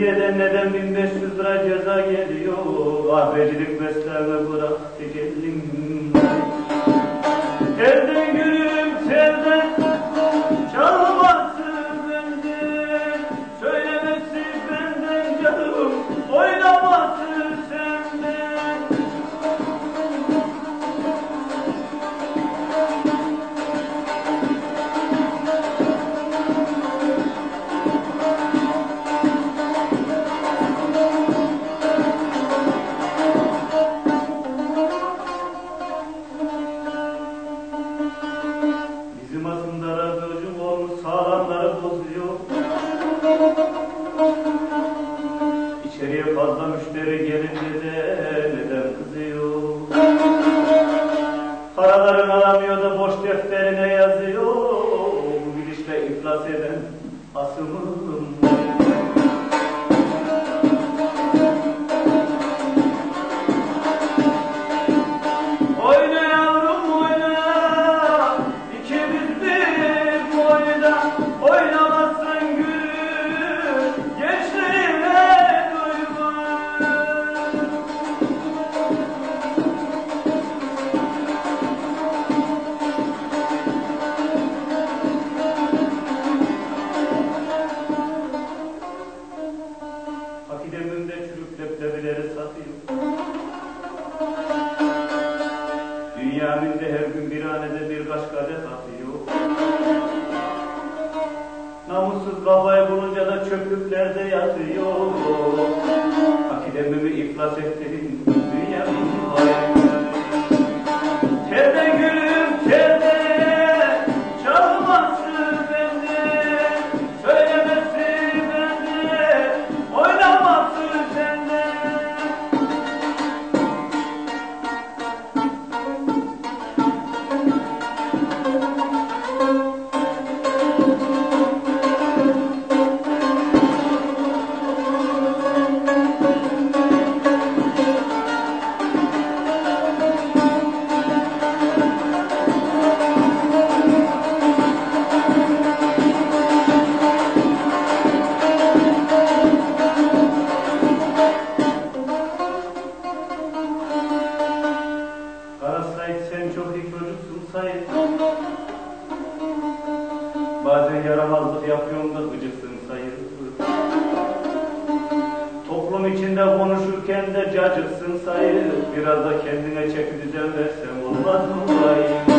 belediyeden neden 1500 lira ceza geliyor? Ahbecilik mesleğimi bıraktı geldim. Telden gülüm telden, çalması benden, söylemesi benden canım, oynaması senden. Bizim aslında radyocu olmuş sağlamları bozuyor. İçeriye fazla müşteri gelince de neden kızıyor? Paralarını alamıyor da boş defterine yazıyor. Bu gidişle iflas eden asımım. Oyna yavrum oyna, ikimiz bir boyda, oynamazsın gülüm, gençliğine duyma. Akidemimde çürük leblebileri satıyor. Dünyaminde her gün bir hanede birkaç kadeh atıyor. Namussuz kafayı bulunca da çöplüklerde yatıyor. Akidemimi iflas ettirin dünyanın hayali. Telden gülüm telden, çalması benden, söylemesi benden, oynaması senden. Kara Said sen çok iyi çocuksun Said. Bazen yaramazlık yapıyorum da gıcıksın Said. Toplum içinde konuşurken de cacıksın Said. Biraz da kendine çeki düzen versen olmaz mı Said?